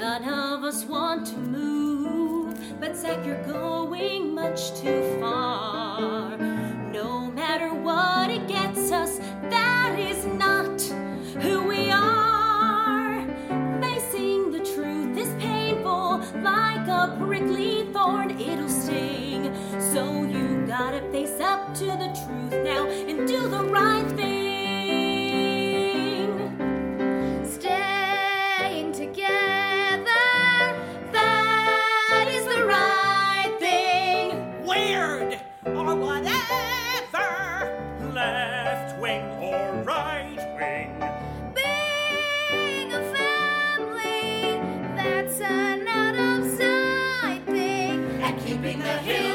None of us want to move, but Zach, you're going much too far. No matter what it gets us, that is not who we are. Facing the truth is painful, like a prickly thorn, it'll sting. So you gotta face up to the truth now and do the right thing. Staying together, that is the right thing. Weird or whatever, left wing or right wing. Being a family, that's an out of sight thing. and keeping the hill